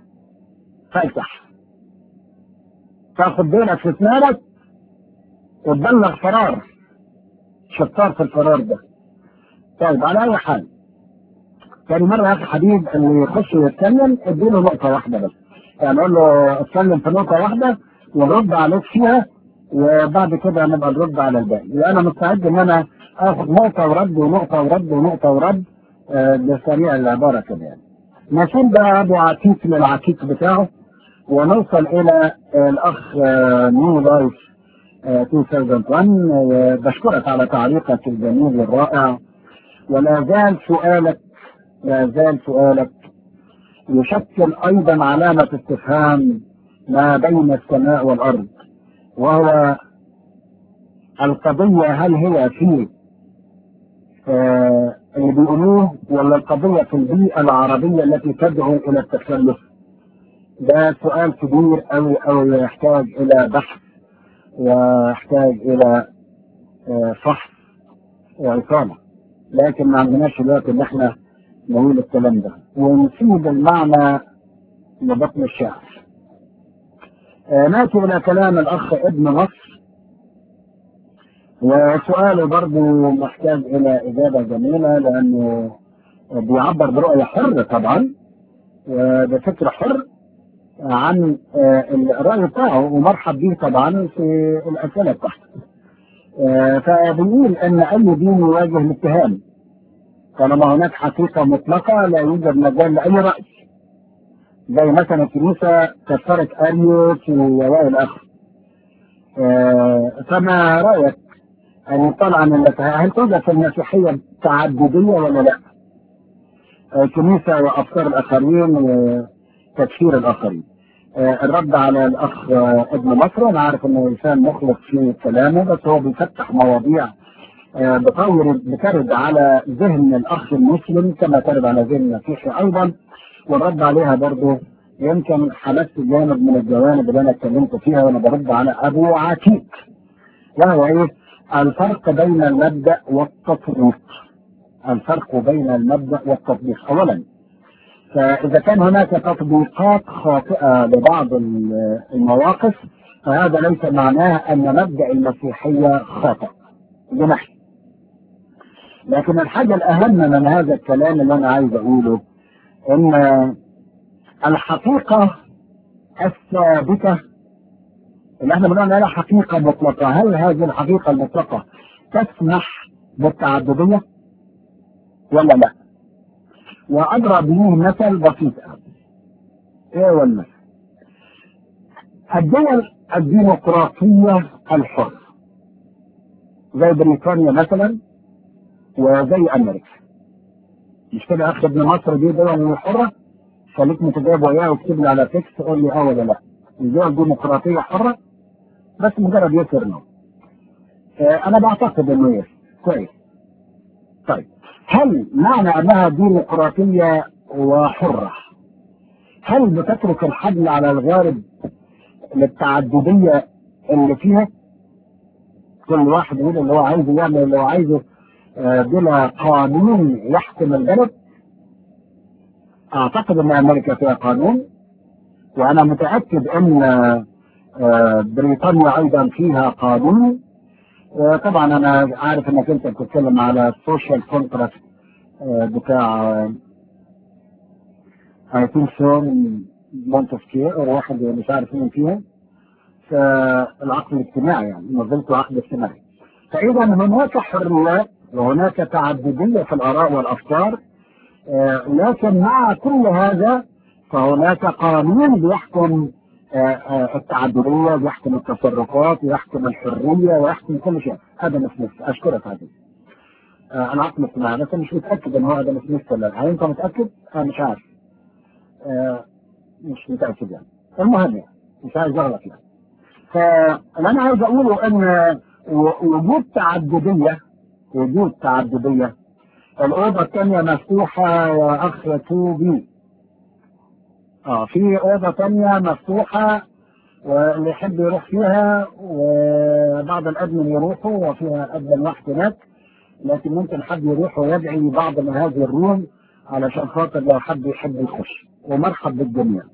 تاخد بينك في اسنانك وتبلغ فرار شطار في الفرار ده. طيب على اي حال، تاني مرة يا أخي حبيب اللي يخش يتكلم اديله نقطة واحدة بس، يعني أقول له اتكلم في نقطة واحدة ونرد عليك فيها، وبعد كده نبقى نرد على الباقي. وأنا مستعد إن أنا آخد نقطة ورد ونقطة ورد ونقطة ورد بسريع العبارة كده يعني. نشوف بقى أبو عتيق للعتيق بتاعه ونوصل إلى الأخ نيو لايف 2001. بشكرك على تعليقك الجميل الرائع، ولا زال سؤالك يشكل أيضا علامة استفهام ما بين السماء والأرض، وهو القضية هل هي في اللي بيقولوه ولا القضية في البيئة العربية التي تدعو إلى التخلف؟ ده سؤال كبير أو يحتاج إلى بحث ويحتاج إلى فحص وإقامة، لكن ما عندناش الوقت اللي احنا نقول الكلام ده ونسيب المعنى لبطن الشعر. ناتي الى كلام الاخ ابن مصر، وسؤاله برضه محتاج الى اجابه جميله لانه بيعبر برؤيه حره طبعا وبفكر حر عن الراي بتاعه، ومرحب بيه طبعا في الاسئله بتاعته. فبيقول ان اي دين يواجه الاتهام طالما هناك حقيقة مطلقة لا يوجد مجال لأي رأي، زي مثلا الكنيسة كفرت أريوس وإلى آخره. فما رأيك أن يطلع عن هل توجد في المسيحية تعددية ولا لا؟ الكنيسة وأفكار الآخرين وتكفير الآخرين. الرد على الأخ ابن مصر، أنا عارف إنه إنسان مخلص في كلامه، بس هو بيفتح مواضيع بترد على ذهن الأخ المسلم كما ترد على ذهن المسيحي أيضا، والرد عليها برضه يمكن حدثت جانب من الجوانب اللي أنا اتكلمت فيها وأنا برد على أبو عتيق، وهو إيه؟ الفرق بين المبدأ والتطبيق. الفرق بين المبدأ والتطبيق. أولا، فإذا كان هناك تطبيقات خاطئة لبعض المواقف فهذا ليس معناه أن مبدأ المسيحية خاطئ بنحو. لكن الحاجة الأهم من هذا الكلام اللي أنا عايز أقوله إن الحقيقة الثابتة اللي احنا بنقول عليها حقيقة مطلقة، هل هذه الحقيقة المطلقة تسمح بالتعددية ولا لا؟ وأضرب به مثل بسيط. ايه ولا الدول الديمقراطية الحرة زي بريطانيا مثلا وزي امريكا، مش كده اخد ابن مصر دي دول حرة؟ خليك متجاوب وياه واكتب لي على تكست قول لي اه ولا لا. الدول ديمقراطية حرة بس مجرد يسر نو. انا بعتقد انه يسر كويس. طيب هل معنى انها ديمقراطية وحرة هل بتترك الحبل على الغارب للتعددية اللي فيها؟ كل واحد يقول اللي هو عايزه يعمل اللي هو عايزه بلا قانون يحكم البلد. اعتقد ان امريكا فيها قانون، وانا متأكد ان بريطانيا ايضا فيها قانون. طبعا انا عارف انك انت بتتكلم على السوشيال كونتراكت بتاع هيكون مونتسكير واحد مش عارف مين فيها، العقد الاجتماعي يعني نظرته عقد اجتماعي. فاذا هناك حريات وهناك تعددية في الاراء والافكار، لكن مع كل هذا فهناك قانون بيحكم التعددية، بيحكم التصرفات، يحكم الحرية، ويحكم كل شيء. ادم سميث، اشكرك هذه العقد الاجتماعي، بس مش متأكد ان هو ادم سميث ولا لا. هل انت متأكد؟ انا مش عارف، مش متأكد يعني. المهم يعني مش عايز اغلط يعني. فاللي انا عايز اقوله ان وجود تعددية الأوضة الثانية مفتوحة يا أخ توبي. في أوضة ثانية مفتوحة واللي يحب يروح فيها، وبعض الأدمن يروحوا وفيها أدمن واحد هناك، لكن ممكن حد يروح ويدعي بعض من هذه الروم علشان خاطر لو حد يحب يخش. ومرحب بالجميع.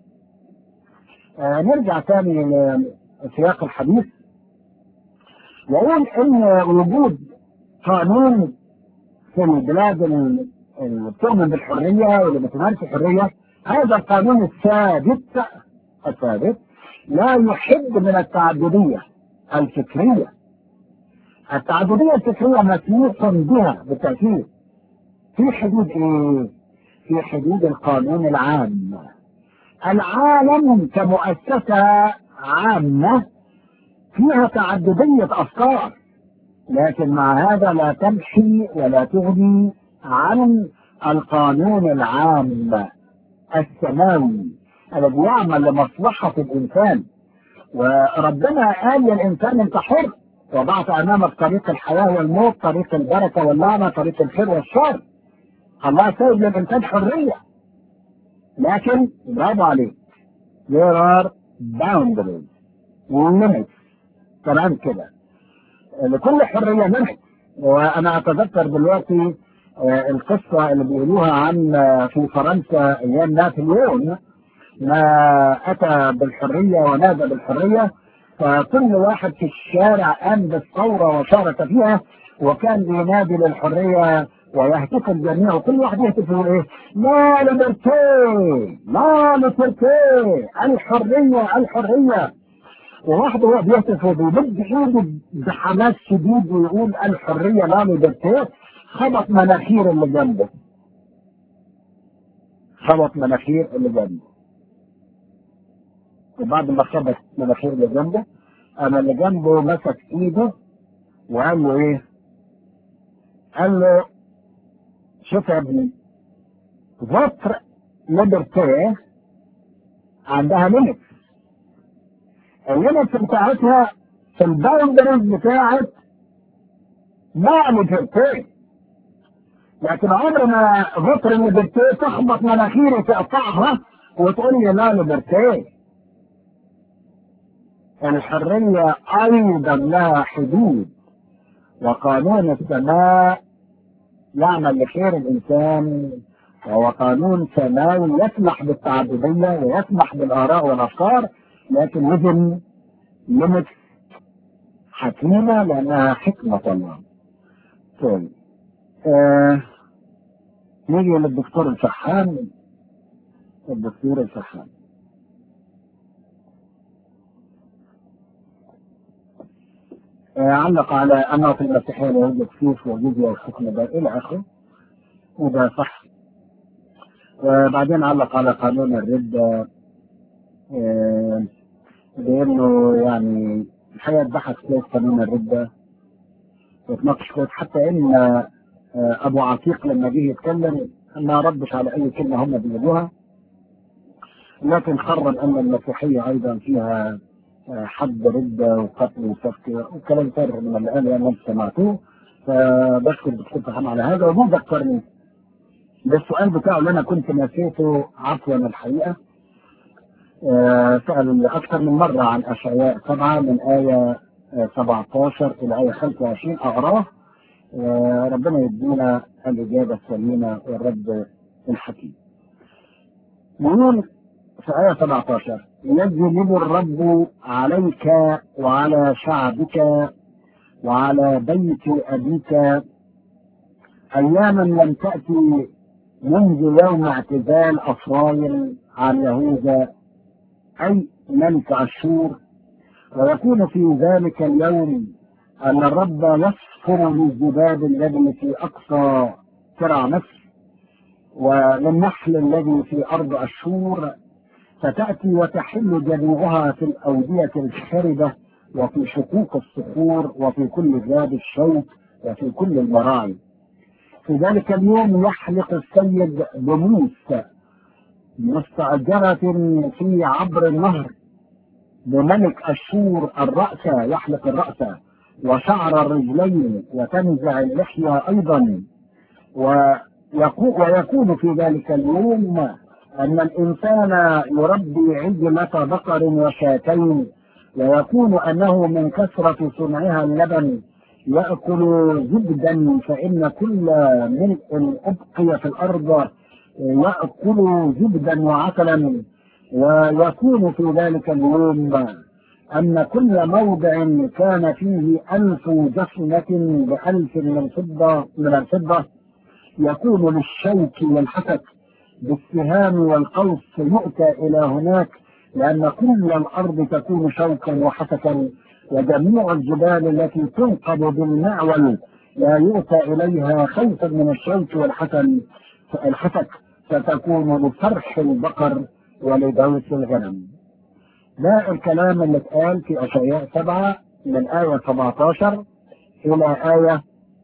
نرجع تاني لسياق الحديث وأقول إن وجود قانون في البلاد اللي بتؤمن بالحرية واللي بتمارس الحرية، هذا القانون الثابت لا يحد من التعددية الفكرية. التعددية الفكرية مسموح بها بالتأكيد في حدود ايه؟ في حدود القانون العام. العالم كمؤسسة عامة فيها تعددية أفكار، لكن مع هذا لا تمحي ولا تغني عن القانون العام السماوي الذي يعمل لمصلحة الإنسان. وربنا قال للإنسان أنت حر، وضعت أمامك طريق الحياة والموت، طريق البركة واللعنة، طريق الخير والشر. الله سايب للإنسان حرية، لكن برافو عليك there are boundaries limits. تمام كده، لكل حرية منك. وأنا أتذكر دلوقتي القصة اللي بيقولوها عن في فرنسا أيام نابليون ما أتى بالحرية ونادى بالحرية، فكل واحد في الشارع قام بالثورة وشارك فيها وكان ينادي للحرية ويهتف الجميع، وكل واحد يهتف يقول ايه؟ لا ليبرتي، لا ليبرتي، الحرية الحرية. وواحد هو بيهتف وبيمد ايده بحماس شديد ويقول الحرية لا ليبرتي، خبط مناخير اللي جنبه، وبعد ما خبط مناخير اللي جنبه انا اللي جنبه مسك ايده وقال له ايه؟ قال له شوف يا ابني، فوتر ليبرتي عندها ليميت، الليميت بتاعتها في الباوندرز بتاعت ما ليبرتي، لكن عمر ما فوتر ليبرتي تخبط مناخيري تقطعها وتقول لي لا ليبرتي. الحرية ايضا لها حدود، وقانون السماء يعمل لخير الانسان، وهو قانون سماوي يسمح بالتعددية ويسمح بالآراء والأفكار، لكن لازم ليميت حكيمة لأنها حكمة الله. طيب نيجي للدكتور الفحام. علق على أنه في المسيحية لا يوجد سيف وجزية والحكم ده إلى آخره، وده صح. وبعدين علق على قانون الردة بانه يعني الحقيقه بحث كويس قانون الرده وتناقش كويس، حتى ان ابو عتيق لما جه يتكلم ما ردش على اي كلمه هم بيقولوها، لكن قرر ان المسيحيه ايضا فيها حد رده وقتل وسفك وكلام فارغ من اللي قاله انا سمعتوه. فبشكر الدكتور فحام على هذا، وهو ذكرني بالسؤال بتاعه اللي انا كنت نسيته عفوا الحقيقه. سأل أكثر من مرة عن أشعياء 7 من آية 17 إلى آية 25 أقراه، ربنا يدينا الإجابة السليمة والرد الحكيم. يقول في آية 17: يجلب الرب عليك وعلى شعبك وعلى بيت أبيك أياما لم تأتي منذ يوم اعتزال أفرايم عن يهوذا أي ملك أشور، ويكون في ذلك اليوم أن الرب يصفر للذباب الذي في أقصى ترع مصر وللنحل الذي في أرض أشور، فتأتي وتحل جميعها في الأودية الخربة وفي شقوق الصخور وفي كل ذاب الشوك وفي كل المراعي. في ذلك اليوم يحلق السيد بموس مستأجرة في عبر النهر بملك أشور الرأس، يحلق الرأس وشعر الرجلين وتنزع اللحية أيضا. ويكون في ذلك اليوم أن الإنسان يربي عجلة بقر وشاتين، ويكون أنه من كثرة صنعها اللبن يأكل زبدا، فإن كل ملء أبقي في الأرض يأكل زبدا وعسلا. ويكون في ذلك اليوم أن كل موضع كان فيه 1000 جفنة ب1000 من الفضة يكون للشوك والحسك بالسهام والقوس يؤتى إلى هناك، لأن كل الأرض تكون شوكا وحسكا، وجميع الجبال التي تنقض بالمعول لا يؤتى إليها خوفا من الشوك والحسك ستكون لفرح البقر ولدوس الغنم. ده الكلام اللي اتقال في أشعياء 7 من آية 17 إلى آية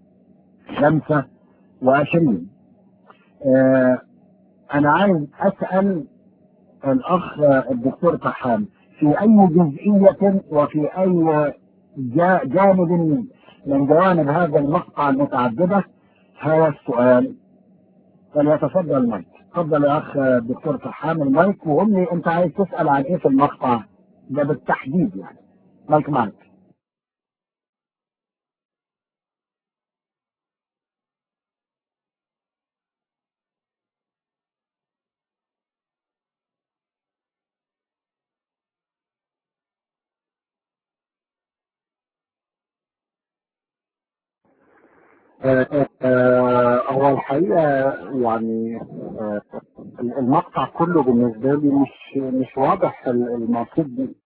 25. أنا عايز أسأل الأخ الدكتور فحام في أي جزئية وفي أي جانب من جوانب هذا المقطع المتعددة هذا السؤال، فليتفضل المايك. تفضل يا أخ الدكتور فحام المايك، وقول لي أنت عايز تسأل عن إيه في المقطع ده بالتحديد يعني. مايك معك. هو الحقيقة يعني المقطع كله بالنسبة لي مش واضح المقصود.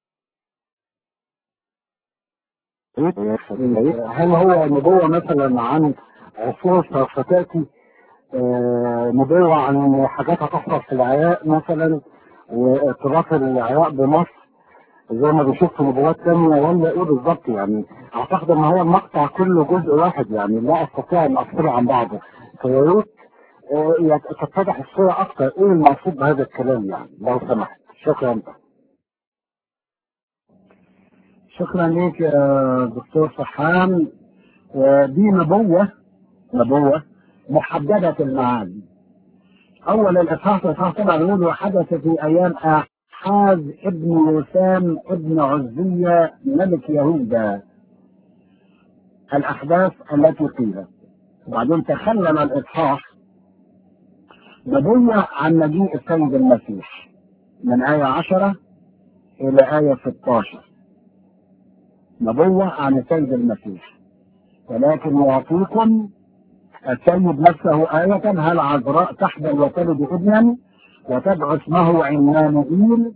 هل هو نبوة مثلا عن عصور فتاتي، نبوة عن حاجات هتحصل في العراق مثلا وارتباط العراق بمصر زي ما بنشوف في نبوات تانية، ولا ايه بالظبط؟ يعني اعتقد ان هو المقطع كله جزء واحد، يعني لا استطيع ان افصله عن بعضه. فياريت تتضح الصورة اكتر ايه المقصود بهذا الكلام يعني لو سمحت. شكرا. شكرا لك يا دكتور فحام. دي نبوة محددة المعاني. أول الإصحاح طبعا يقول وحدث في أيام أحاز ابن يوسام ابن عزية ملك يهوذا الأحداث التي قيلت. وبعدين تخلل الإصحاح نبوة عن مجيء السيد المسيح من آية 10 إلى آية 16، نبوة عن السيد المسيح. ولكن يعطيكم السيد نفسه آية: هل عذراء تحبل وتلد ابنا وتدعو اسمه عمانوئيل،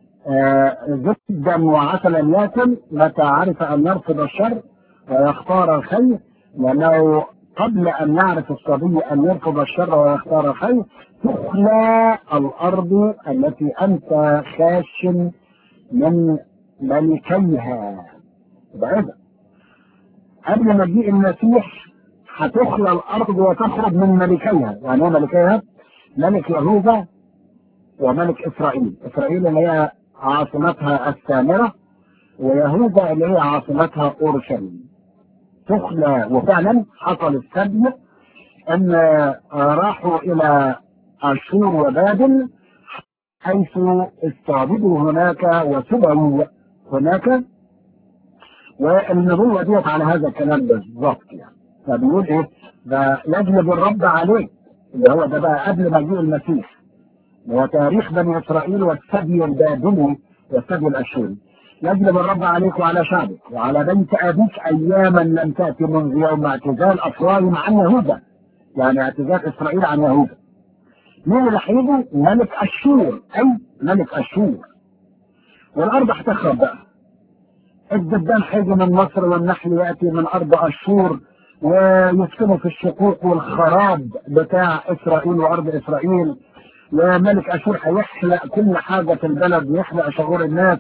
زبدا وعسلا ياكل، متى عرف أن يرفض الشر ويختار الخير، لأنه قبل أن يعرف الصبي أن يرفض الشر ويختار الخير تخلى الأرض التي أنت خاش من ملكيها. بعد قبل مجيء المسيح هتخلى الأرض وتخرج من ملكيها. يعني ايه ملكيها؟ ملك يهوذا وملك إسرائيل. إسرائيل اللي هي عاصمتها السامرة، ويهوذا اللي هي عاصمتها أورشليم. تخلى، وفعلا حصل السبي أن راحوا إلى أشور وبابل حيث استعبدوا هناك وسبعوا هناك. والنبوة ديت على هذا الكلام بالظبط. يعني فبيقول ايه؟ ده يجلب الرب عليه، اللي هو ده بقى قبل مجيء المسيح، وتاريخ بني اسرائيل والسبي البابلي والسبي الاشوري. يجلب الرب عليك وعلى شعبك وعلى بيت ابيك اياما لم تاتي منذ يوم اعتزال افرايم عن يهوذا. يعني اعتزال اسرائيل عن يهوذا. مين اللي هيجي؟ ملك اشور، اي ملك اشور. والارض هتخرب بقى. الدبان هيجي من مصر والنحل ياتي من ارض اشور ويسكنوا في الشقوق والخراب بتاع اسرائيل وارض اسرائيل. وملك اشور هيحلق كل حاجه في البلد ويحلق شعور الناس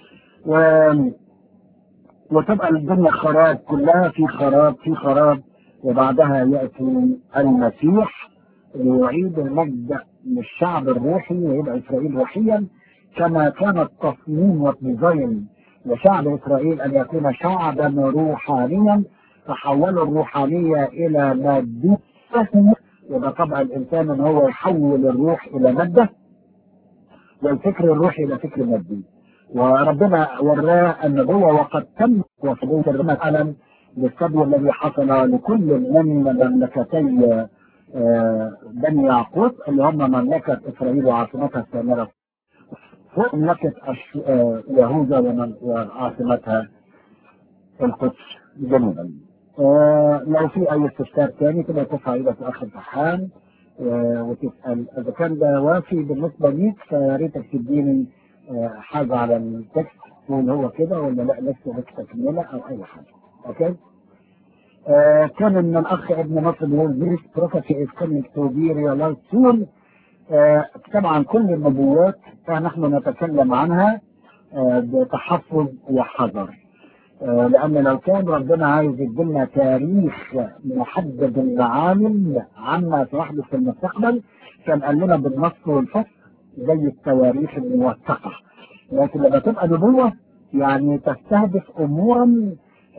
وتبقى الدنيا خراب، كلها في خراب في خراب. وبعدها ياتي المسيح ليعيد المجد للشعب الروحي ويبقى اسرائيل روحيا كما كان التصميم والديزاين لشعب اسرائيل ان يكون شعبا روحانيا. فحولوا الروحانيه الى ماديه، يبقى طبع الانسان ان هو يحول الروح الى ماده والفكر الروحي الى فكر مادي. وربنا وراه النبوه وقد تم وفضيله الرمى فعلا للسبي الذي حصل لكل من مملكتي بني يعقوب اللي هم مملكه اسرائيل وعاصمتها السامره فوق مملكه يهوذا وعاصمتها القدس جنوبا. لو في اي استفسار ثاني كده ترفع ايدك في اخر امتحان وتسال اذا كان ده وافي بالنسبه ليك، فيا ريتك تديني حاجه على التكست تقول هو كده ولا لا لسه لك تكمله او اي حاجه. اوكي. كان من الاخ ابن مصر بيقول this prophecy is coming to be realized soon. طبعا كل النبوات نحن نتكلم عنها بتحفظ وحذر، لأن لو كان ربنا عايز يدينا تاريخ محدد العالم عما سيحدث في المستقبل كان قال لنا بالنص والفصل زي التواريخ الموثقة. لكن لما تبقى نبوة يعني تستهدف أمورا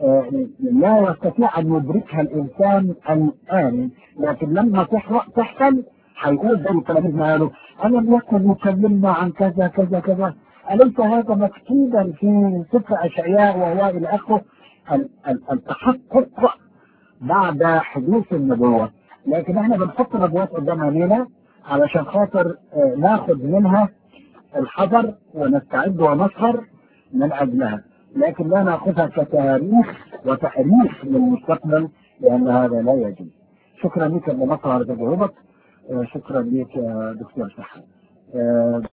لا يستطيع أن يدركها الإنسان الآن، لكن لما تحصل هيقول زي التلاميذ ما قالوا ألم يكن يكلمنا عن كذا كذا كذا، أليس هذا مكتوبا في سفر أشعياء وهو إلى آخره. التحقق بعد حدوث النبوة. لكن احنا بنحط نبوات قدام عينينا علشان خاطر ناخد منها الحذر ونستعد ونسهر من أجلها، لكن لا ناخذها كتاريخ وتاريخ للمستقبل لأن هذا لا يجوز. شكرا لك يا مصر على تجاوبك. شكرا لك يا دكتور سحر.